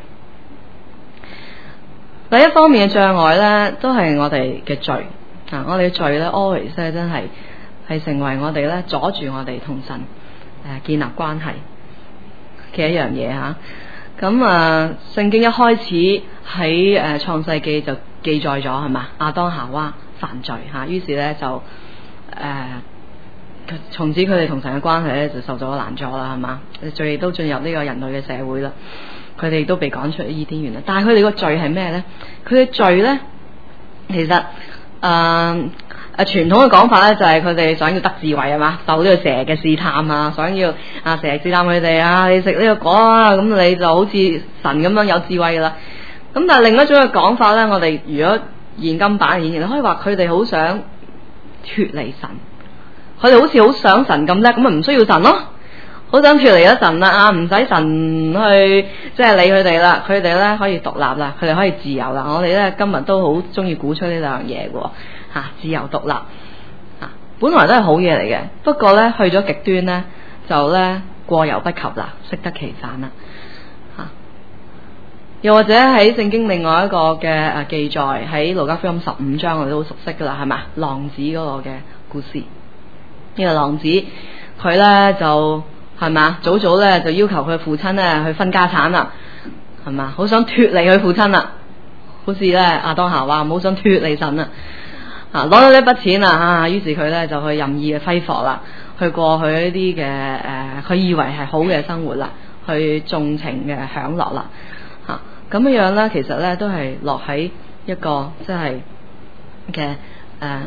第一方面嘅障礙咧，都係我哋嘅罪啊！我哋嘅罪咧，always 咧真係係成為我哋咧阻住我哋同神誒、呃、建立關係嘅一樣嘢吓。咁啊，聖經一開始喺誒創世記就記載咗係嘛，亞當夏娃犯罪吓，於是咧就誒。呃從此佢哋同神嘅關係咧就受咗攔阻啦，係嘛？罪亦都進入呢個人類嘅社會啦，佢哋都被趕出伊甸園啦。但係佢哋個罪係咩咧？佢嘅罪咧，其實誒誒傳統嘅講法咧，就係佢哋想要得智慧係嘛，受呢個蛇嘅試探啊，想要啊蛇試探佢哋啊，你食呢個果啊，咁你就好似神咁樣有智慧噶啦。咁但係另一種嘅講法咧，我哋如果現今版嘅演繹，你可以話佢哋好想脫離神，佢哋好似好想神咁叻，咁咪唔需要神咯。好想脫離咗神啦啊，唔使神去即係理佢哋啦，佢哋咧可以獨立啦，佢哋可以自由啦。我哋咧今日都好中意鼓吹呢兩樣嘢嘅吓，自由獨立吓、啊，本來都係好嘢嚟嘅，不過咧去咗極端咧就咧過猶不及啦，適得其反啦吓。又或者喺聖經另外一個嘅誒記載喺路加福音十五章，我哋都好熟悉噶啦，係咪？浪子嗰個嘅故事，呢、這個浪子佢咧就。係嘛？早早咧就要求佢父親咧去分家產啦，係嘛？好想脫離佢父親啦，好似咧亞當夏娃好想脫離神啊！啊，攞到呢筆錢啊，於是佢咧就去任意嘅揮霍啦，去過去一啲嘅誒，佢、呃、以為係好嘅生活啦，去縱情嘅享樂啦，嚇、啊、咁樣樣咧，其實咧都係落喺一個即係嘅誒。呃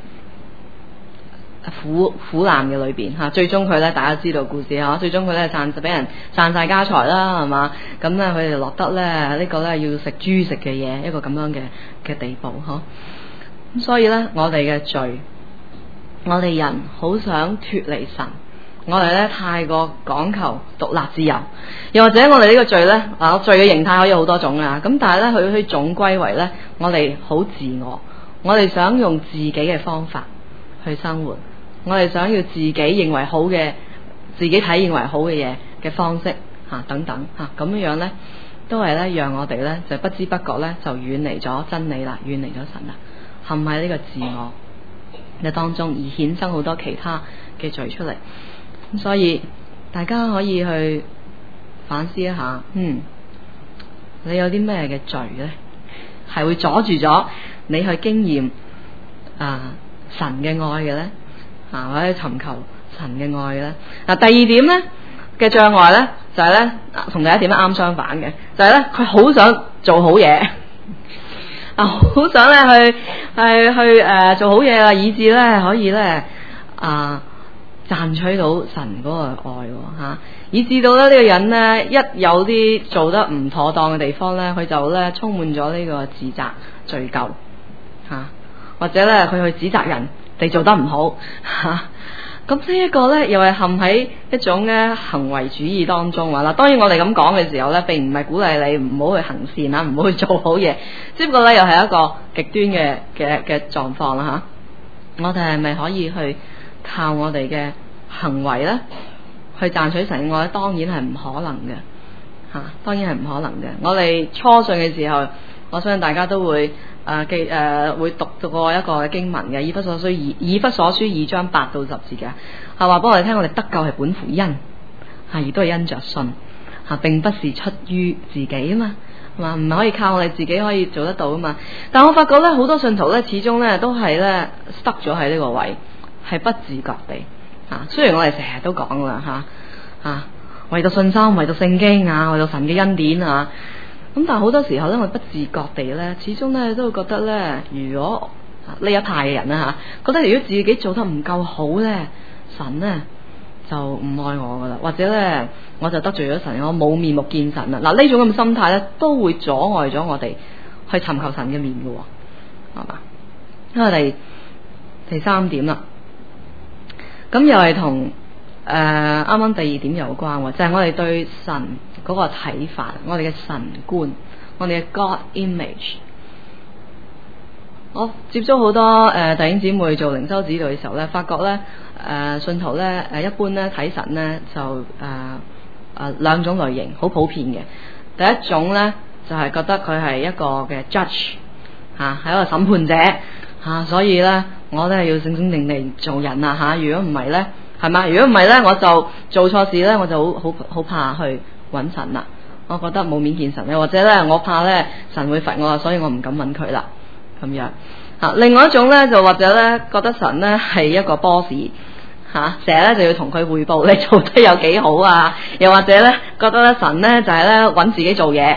苦苦難嘅裏邊嚇，最終佢咧大家知道故事嚇，最終佢咧賺就俾人賺晒家財啦，係嘛？咁咧佢哋落得咧呢個咧要食豬食嘅嘢，一個咁樣嘅嘅地步嗬。咁所以咧，我哋嘅罪，我哋人好想脫離神，我哋咧太過講求獨立自由，又或者我哋呢個罪咧啊，罪嘅形態可以好多種啊。咁但係咧佢佢總歸為咧，我哋好自我，我哋想用自己嘅方法去生活。我哋想要自己認為好嘅，自己睇認為好嘅嘢嘅方式吓、啊、等等吓，咁、啊、樣樣咧，都係咧讓我哋咧就不知不覺咧就遠離咗真理啦，遠離咗神啦，陷喺呢個自我嘅當中，而衍生好多其他嘅罪出嚟。咁所以大家可以去反思一下，嗯，你有啲咩嘅罪咧，係會阻住咗你去經驗啊神嘅愛嘅咧？啊，或者尋求神嘅愛咧。嗱、啊，第二點咧嘅障礙咧，就係、是、咧，同第一點啱相反嘅，就係、是、咧，佢好想做好嘢，啊，好想咧去係去誒、呃、做好嘢啦，以致咧可以咧啊賺取到神嗰個愛吓、啊，以致到咧呢、這個人咧一有啲做得唔妥當嘅地方咧，佢就咧充滿咗呢個自責罪疚吓、啊，或者咧佢去指責人哋做得唔好吓，咁呢一個咧又係陷喺一種咧行為主義當中啊！嗱，當然我哋咁講嘅時候咧，並唔係鼓勵你唔好去行善啊，唔好去做好嘢，只不過咧又係一個極端嘅嘅嘅狀況啦吓。我哋係咪可以去靠我哋嘅行為咧去賺取神嘅愛？當然係唔可能嘅吓，當然係唔可能嘅。我哋初信嘅時候，我相信大家都會。誒記誒會讀過一個經文嘅，以弗所書二以弗所書二章八到十節嘅，係話俾我哋聽，我哋得救係本乎恩，係亦都係因着信，嚇並不是出於自己啊嘛，係嘛？唔係可以靠我哋自己可以做得到啊嘛。但我發覺咧，好多信徒咧，始終咧都係咧塞咗喺呢個位，係不自覺地嚇。雖然我哋成日都講啦嚇嚇，為到信心，為到聖經啊，為到神嘅恩典啊。咁但係好多時候咧，我不自覺地咧，始終咧都會覺得咧，如果呢一派嘅人啦吓，覺得如果自己做得唔夠好咧，神咧就唔愛我噶啦，或者咧我就得罪咗神，我冇面目見神啦。嗱，呢種咁嘅心態咧，都會阻礙咗我哋去尋求神嘅面嘅，係嘛？因為第第三點啦，咁又係同誒啱啱第二點有關，就係、是、我哋對神嗰個睇法，我哋嘅神觀，我哋嘅 God image。我接觸好多誒、呃、弟兄姊妹做靈修指導嘅時候咧，發覺咧誒、呃、信徒咧誒一般咧睇神咧就誒誒兩種類型，好普遍嘅。第一種咧就係、是、覺得佢係一個嘅 judge 吓、啊，係一個審判者吓、啊，所以咧我咧要正正定定做人啊吓，如果唔係咧。係嘛？如果唔係咧，我就做錯事咧，我就好好好怕去揾神啦。我覺得冇面見神咧，或者咧我怕咧神會罰我，所以我唔敢揾佢啦。咁樣吓，另外一種咧就或者咧覺得神咧係一個 boss 吓，成日咧就要同佢匯報你做得有幾好啊。又或者咧覺得咧神咧就係咧揾自己做嘢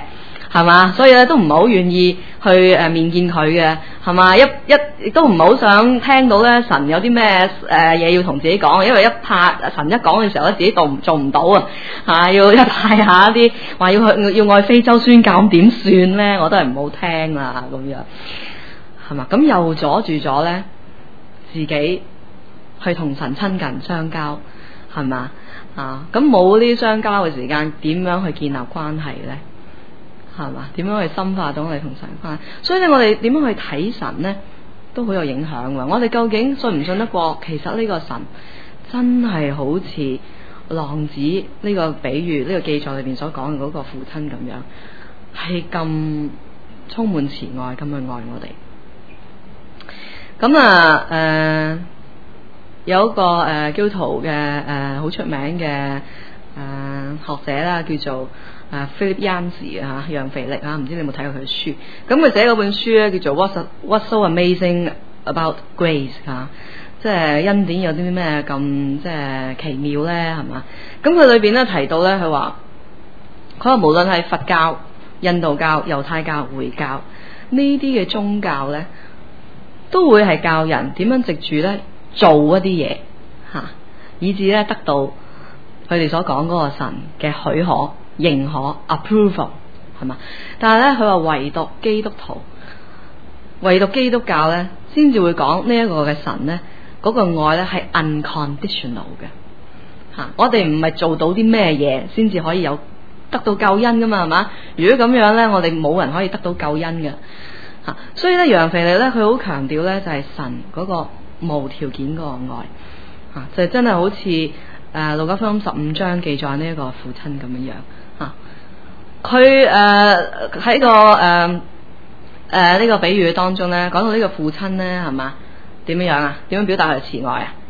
係嘛？所以咧都唔係好願意去誒面見佢嘅，係嘛？一一亦都唔係好想聽到咧神有啲咩誒嘢要同自己講，因為一怕神一講嘅時候咧，自己做唔做唔到啊嚇，要一派下一啲話要去要愛非洲宣教咁點算咧？我都係唔好聽啦咁樣，係嘛？咁又阻住咗咧自己去同神親近相交，係嘛？啊，咁冇呢啲相交嘅時間，點樣去建立關係咧？係嘛？點樣去深化到我哋同神關係？所以咧，我哋點樣去睇神咧，都好有影響㗎。我哋究竟信唔信得過？其實呢個神真係好似浪子呢個比喻、呢個記載裏邊所講嘅嗰個父親咁樣，係咁充滿慈愛，咁去愛我哋。咁啊，誒、呃。有一個誒基督徒嘅誒好出名嘅誒、呃、學者啦，叫做誒 Philip Yancey 啊，楊腓力啊，唔知你有冇睇過佢嘅書？咁佢寫嗰本書咧叫做 What's What's So Amazing About Grace 啊，即係恩典有啲咩咁即係奇妙咧，係嘛？咁佢裏邊咧提到咧，佢話佢話無論係佛教、印度教、猶太教、回教呢啲嘅宗教咧，都會係教人點樣藉住咧。做一啲嘢吓，以至咧得到佢哋所講嗰個神嘅許可、認可、approval 係嘛？但係咧，佢話唯獨基督徒、唯獨基督教咧，先至會講呢一個嘅神咧，嗰個愛咧係 unconditional 嘅吓。我哋唔係做到啲咩嘢先至可以有得到救恩噶嘛？係嘛？如果咁樣咧，我哋冇人可以得到救恩嘅吓。所以咧，楊腓力咧，佢好強調咧，就係神嗰個。無條件嗰個愛，吓、啊、就真係好似誒《路加福音》十五章記載呢一個父親咁樣樣吓。佢誒喺個誒誒呢個比喻當中咧，講到呢個父親咧係嘛點樣樣啊？點樣表達佢慈愛啊？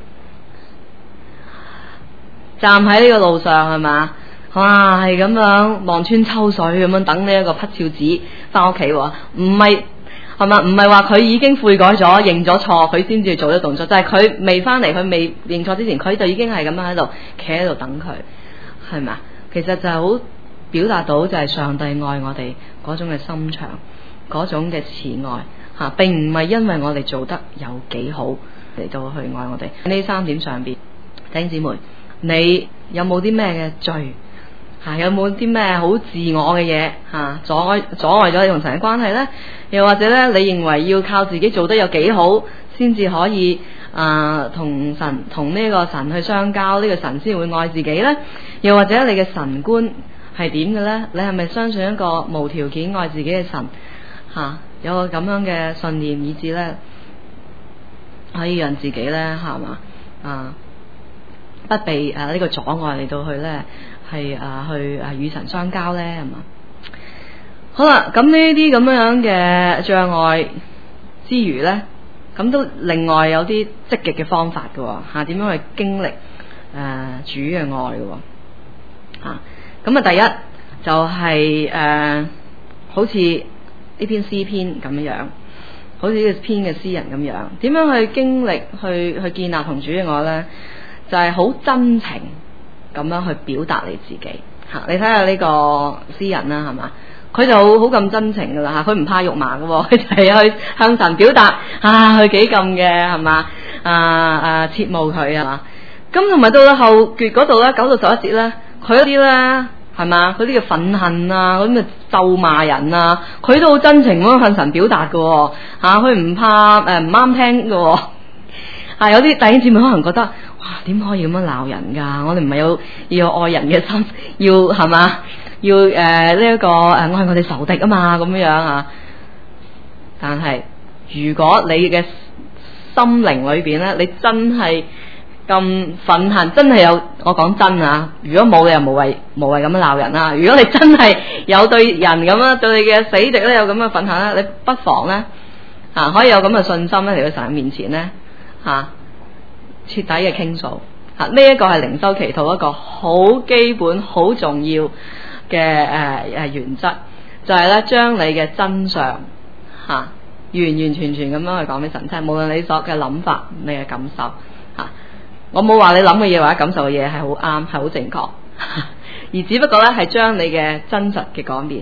站喺呢個路上係嘛，哇係咁樣望穿秋水咁樣等呢一個匹肖子翻屋企喎，唔係。係嘛？唔係話佢已經悔改咗、認咗錯，佢先至做咗動作。就係佢未翻嚟，佢未認錯之前，佢就已經係咁樣喺度企喺度等佢，係咪？其實就係好表達到就係上帝愛我哋嗰種嘅心腸，嗰種嘅慈愛嚇、啊，並唔係因為我哋做得有幾好嚟到去愛我哋。呢三點上邊，弟兄姊妹，你有冇啲咩嘅罪？吓、啊、有冇啲咩好自我嘅嘢吓阻阻礙咗你同神嘅關係呢？又或者咧，你認為要靠自己做得有幾好，先至可以啊同神同呢個神去相交，呢、這個神先會愛自己呢？又或者你嘅神觀係點嘅呢？你係咪相信一個無條件愛自己嘅神？吓、啊、有個咁樣嘅信念，以致呢可以讓自己呢，係嘛啊不被誒呢、啊這個阻礙嚟到去呢。係啊，去啊與神相交咧，係嘛？好啦，咁呢啲咁樣嘅障礙之餘咧，咁都另外有啲積極嘅方法嘅吓，點、啊、樣去經歷誒、呃、主嘅愛嘅吓？咁啊，第一就係、是、誒、呃，好似呢篇詩篇咁樣樣，好似呢個篇嘅詩人咁樣，點樣去經歷去去建立同主嘅愛咧？就係、是、好真情。咁樣去表達你自己吓，你睇下呢個詩人啦，係嘛？佢就好好咁真情噶啦吓，佢唔怕肉麻噶，佢就係去向神表達啊，佢幾咁嘅係嘛啊啊，切慕佢係嘛？咁同埋到咗後段嗰度咧，九到十一節咧，佢嗰啲咧係嘛？佢啲嘅憤恨啊，嗰啲嘅咒罵人啊，佢都好真情咁向神表達噶吓，佢唔怕誒唔啱聽噶啊，有啲弟兄姊妹可能覺得。哇！點可以咁樣鬧人㗎？我哋唔係有要有愛人嘅心，要係嘛？要誒呢一個誒愛我哋仇敵啊嘛咁樣啊！但係如果你嘅心靈裏邊咧，你真係咁憤恨，真係有我講真啊！如果冇，你又無謂無謂咁樣鬧人啦。如果你真係有對人咁樣對你嘅死敵咧有咁嘅憤恨咧，你不妨咧啊可以有咁嘅信心咧嚟到神面前咧嚇。啊徹底嘅傾訴，吓呢一個係靈修祈禱一個好基本、好重要嘅誒誒原則，就係咧將你嘅真相吓、啊、完完全全咁樣去講俾神聽，無論你所嘅諗法、你嘅感受吓、啊，我冇話你諗嘅嘢或者感受嘅嘢係好啱、係好正確，而只不過咧係將你嘅真實嘅嗰面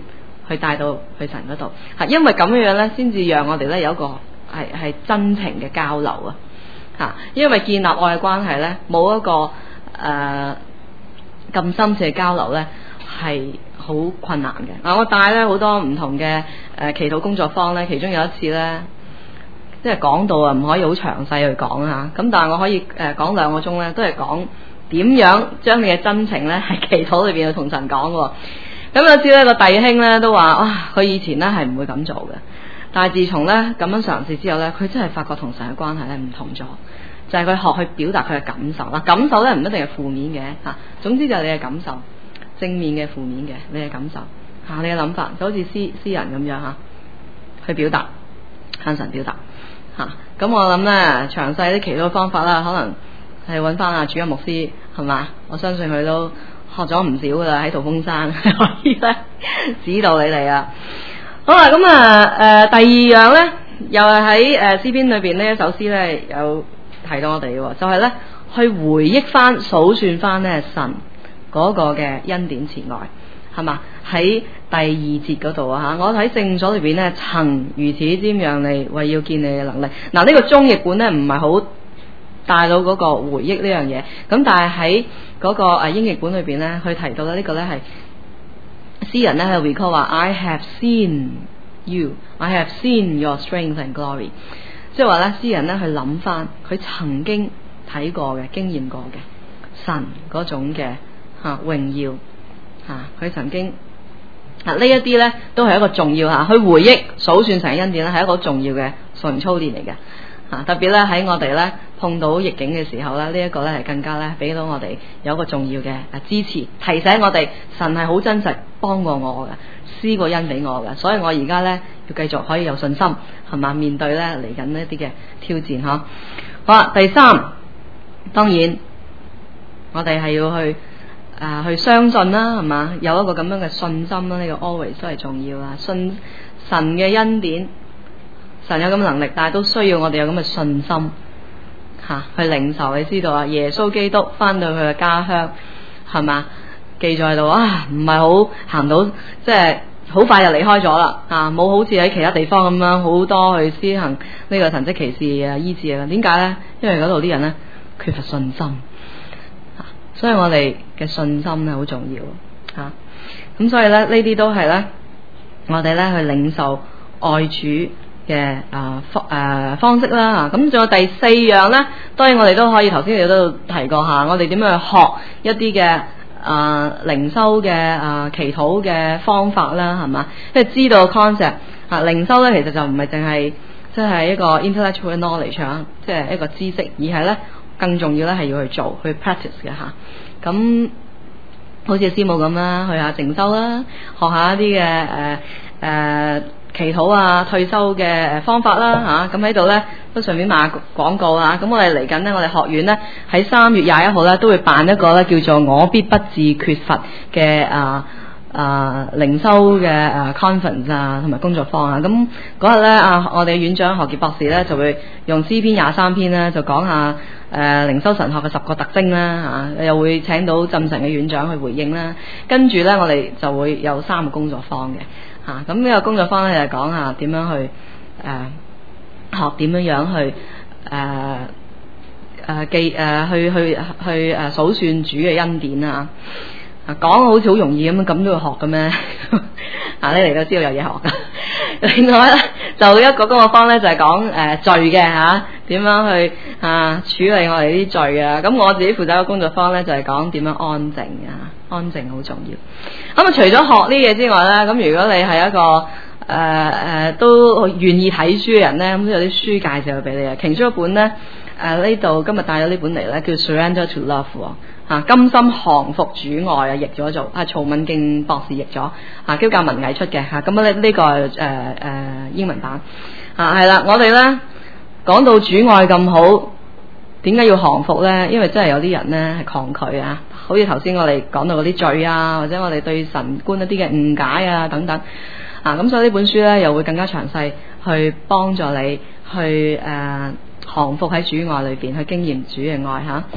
去帶到去神嗰度，嚇，因為咁樣樣咧，先至讓我哋咧有一個係係真情嘅交流啊，嚇，因為建立愛嘅關係咧，冇一個誒咁、呃、深切嘅交流咧，係好困難嘅。啊，我帶咧好多唔同嘅誒、呃、祈禱工作坊咧，其中有一次咧，即係講到啊，唔可以好詳細去講啊，咁但係我可以誒、呃、講兩個鐘咧，都係講點樣將你嘅真情咧喺祈禱裏邊去同神講嘅。咁有次咧個弟兄咧都話，哇，佢以前咧係唔會咁做嘅，但係自從咧咁樣嘗試之後咧，佢真係發覺同神嘅關係咧唔同咗，就係、是、佢學去表達佢嘅感受啦。感受咧唔一定係負面嘅嚇，總之就係你嘅感受，正面嘅、負面嘅，你嘅感受嚇，你嘅諗法就好似詩詩人咁樣嚇，去表達向神表達嚇。咁、啊、我諗咧詳細啲祈禱方法啦，可能係揾翻阿主任牧師係嘛，我相信佢都學咗唔少噶啦，喺道風山可以咧指導你哋啊。好啦，咁啊誒第二樣咧，又係喺誒詩篇裏邊呢一首詩咧有提到我哋嘅，就係、是、咧去回憶翻、數算翻咧神嗰個嘅恩典慈愛，係嘛？喺第二節嗰度啊嚇，我喺聖所裏邊咧曾如此瞻仰你，為要見你嘅能力。嗱、這、呢個中譯本咧唔係好帶到嗰個回憶呢樣嘢，咁但係喺嗰個誒英譯本裏邊咧，佢提到咧呢個咧係詩人咧喺度 recall 話 I have seen you, I have seen your strength and glory， 即係話咧詩人咧去諗翻佢曾經睇過嘅、經驗過嘅神嗰種嘅嚇榮耀嚇，佢曾經啊呢一啲咧都係一個重要嚇，去回憶數算神嘅恩典咧係一個重要嘅純操練嚟嘅嚇，特別咧喺我哋咧碰到逆境嘅時候咧，呢、這、一個咧係更加咧俾到我哋有一個重要嘅啊支持，提醒我哋神係好真實幫過我嘅，施過恩俾我嘅，所以我而家咧要繼續可以有信心係嘛面對咧嚟緊呢一啲嘅挑戰嗬。好啦，第三，當然我哋係要去啊、呃、去相信啦係嘛，有一個咁樣嘅信心啦，呢、這個 always 都係重要啊，信神嘅恩典，神有咁嘅能力，但係都需要我哋有咁嘅信心。吓，去領受，你知道啊？耶穌基督翻到佢嘅家鄉，係嘛？記載到啊，唔係好行到，即係好快就離開咗啦。啊，冇好似喺其他地方咁樣好多去施行呢個神蹟奇事啊、醫治啊。點解咧？因為嗰度啲人咧缺乏信心，啊，所以我哋嘅信心咧好重要。吓，啊，咁所以咧呢啲都係咧我哋咧去領受愛主嘅啊方誒方式啦，咁仲有第四樣咧，當然我哋都可以頭先亦都提過下，我哋點樣去學一啲嘅啊靈修嘅啊祈禱嘅方法啦，係嘛？即係知道 concept 啊，靈修咧其實就唔係淨係即係一個 intellectual knowledge 啊，即係一個知識，而係咧更重要咧係要去做去 practice 嘅吓。咁好似師母咁啦，去下靜修啦，學下一啲嘅誒誒祈禱啊、退休嘅方法啦嚇，咁喺度咧都順便賣下廣告啊！咁我哋嚟緊呢，我哋學院咧喺三月廿一號咧都會辦一個咧叫做我必不致缺乏嘅啊啊靈修嘅啊 conference 啊同埋工作坊啊！咁嗰日咧啊，我哋院長何傑博士咧就會用詩篇廿三篇咧就講下誒靈修神學嘅十個特徵啦嚇，又會請到浸神嘅院長去回應啦。跟住咧我哋就會有三個工作坊嘅。啊，咁呢個工作坊咧就係講下點樣去誒、呃、學點樣樣去誒誒記誒去去去誒數算主嘅恩典啊！啊講好似好容易咁，咁都要學嘅咩？啊，你嚟到知道有嘢學噶。另外咧，就一個工作坊咧就係講誒罪嘅嚇，點樣去啊處理我哋啲罪啊！咁我自己負責嘅工作坊咧就係講點樣安靜啊。安靜好重要。咁啊，除咗學呢嘢之外咧，咁如果你係一個誒誒、呃、都願意睇書嘅人咧，咁都有啲書介紹俾你啊。其中一本咧誒呢度今日帶咗呢本嚟咧，叫 Surrender to Love 嚇、啊，甘心降服主愛啊，譯咗做啊曹敏敬博士譯咗嚇，基督教文藝出嘅嚇。咁咧呢個誒誒、呃呃、英文版嚇係啦。我哋咧講到主愛咁好，點解要降服咧？因為真係有啲人咧係抗拒啊。好似頭先我哋講到嗰啲罪啊，或者我哋對神觀一啲嘅誤解啊等等啊，咁所以呢本書咧又會更加詳細去幫助你去誒、呃、降服喺主愛裏邊，去經驗主嘅愛嚇。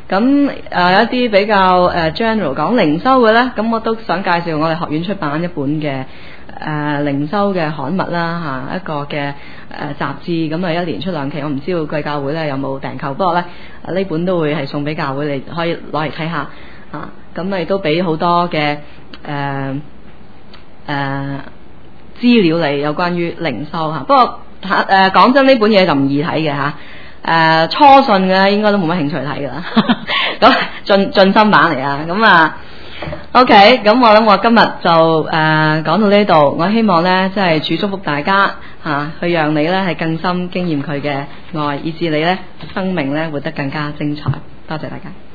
咁誒、呃、有一啲比較誒 general 講靈修嘅咧，咁我都想介紹我哋學院出版一本嘅誒靈修嘅刊物啦嚇，一個嘅誒、呃、雜誌，咁啊一年出兩期，我唔知道貴教會咧有冇訂購，不過咧呢本都會係送俾教會，你可以攞嚟睇下嚇，咁亦都俾好多嘅誒誒資料嚟有關於靈修嚇，不過誒講、呃、真呢本嘢就唔易睇嘅嚇。誒、呃、初信嘅應該都冇乜興趣睇㗎啦，咁進進心版嚟啊，咁啊 OK，咁我諗我今日就誒、呃、講到呢度，我希望咧即係主祝福大家嚇、啊，去讓你咧係更深經驗佢嘅愛，以致你咧生命咧活得更加精彩。多謝大家。